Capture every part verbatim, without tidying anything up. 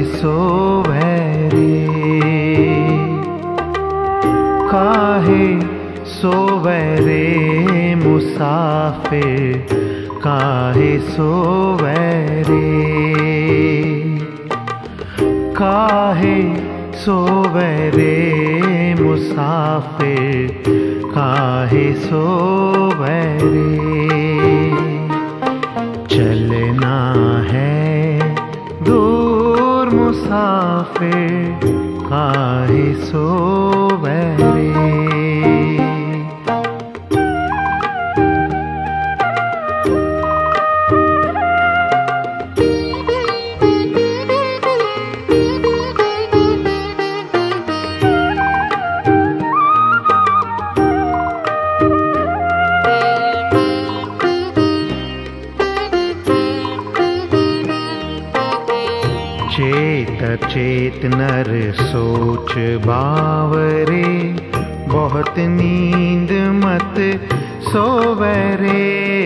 सोवे रे, काहे सोवे रे मुसाफिर, काहे सोवे रे, काहे सोवे रे मुसाफिर, काहे सोवे रे। चलना है दूर मुसाफिर, काहे सोवे रे। चेत चेत नर सोच बावरे, बहुत नींद मत सोवे रे।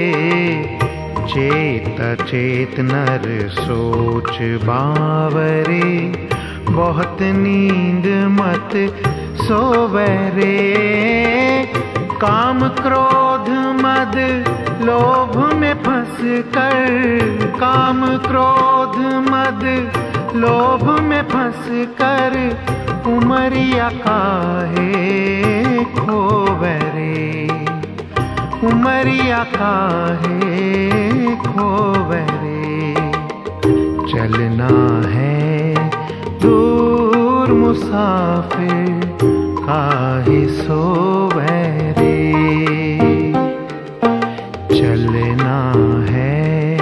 चेत चेत नर सोच बावरे, बहुत नींद मत सोवे रे। काम क्रोध मद लोभ में फंस कर, काम क्रोध मद लोभ में फंस कर, उमरिया काहे खोवे रे, उमरिया काहे खोवे रे। चलना है दूर मुसाफिर, काहे सोवे रे। चलना है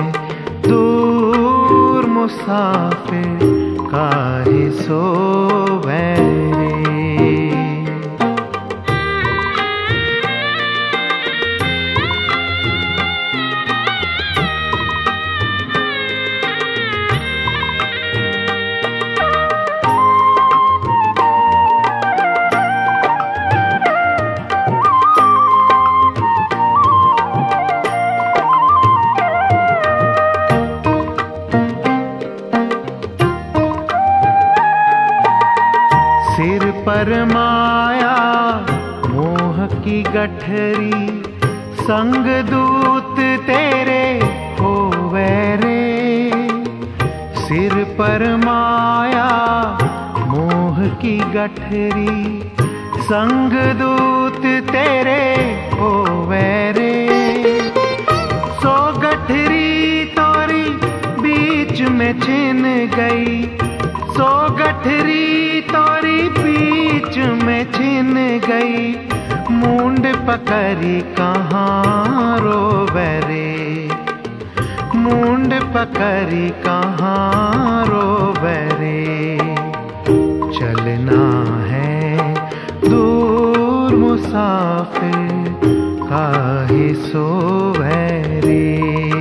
दूर मुसाफिर, काहे सोवे रे। सिर पर माया मोह की गठरी, संग दूत तेरे होवे रे। सिर पर माया मोह की गठरी, संग दूत तेरे होवे रे। सो गठरी तोरी बीच में छिन गई, सो गठरी तोरी बीच में छिन गई। मूंड पकड़ी कहाँ रोवे रे, मूंड पकड़ी कहाँ रोवे रे। चलना है दूर मुसाफिर, काहे सोवे रे।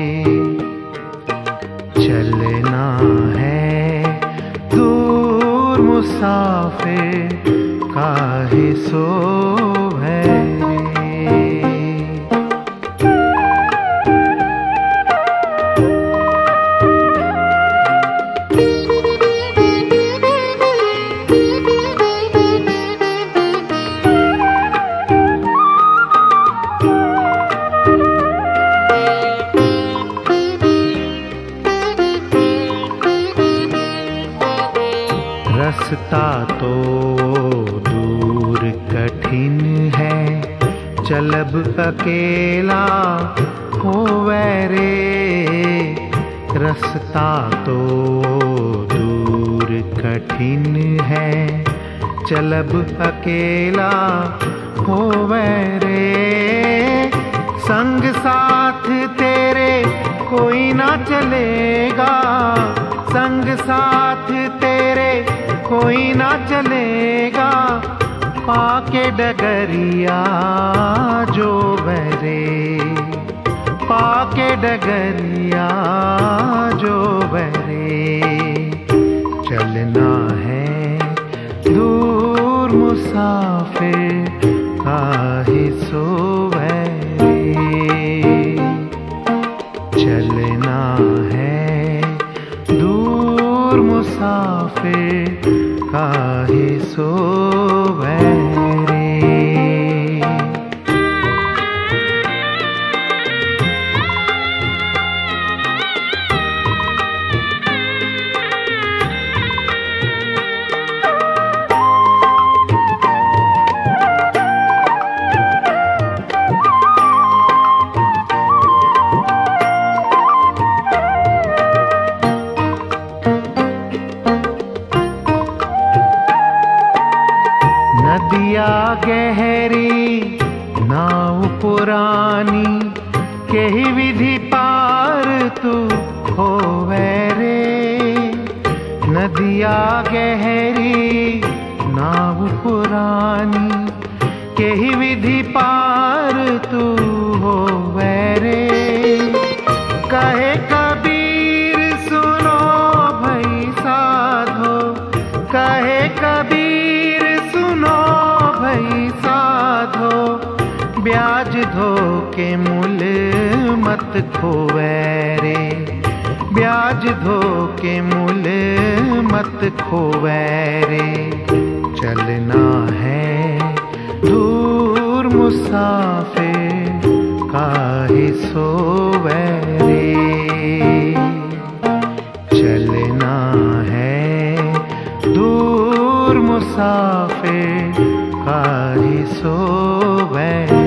चलना है दूर मुसाफिर, काहे सोवे रे। रास्ता तो दूर कठिन है, चलब अकेला होवे रे। रास्ता तो दूर कठिन है, चलब अकेला होवे रे। संग साथ तेरे कोई ना चलेगा, संग साथ तेरे कोई ना चलेगा। पाके डगरिया जो बरे, पाके डगरिया जो बरे। चलना है दूर मुसाफिर, काहे सोवे रे। चलना है दूर मुसाफिर, गहरी नाव पुरानी, केहि विधि पार तू होवे रे। नदिया गहरी नाव पुरानी, केहि विधि पार तू होवे रे। कहे कबीर सुनो भई साधो, कहे कबीर सुनो भई साधो। ब्याज धो के मूल मत खोवे रे, ब्याज धो के मूल मत खोवे रे। चलना है दूर मुसाफिर काहे सोवे रे। चलना है दूर मुसाफिर काहे सोवे।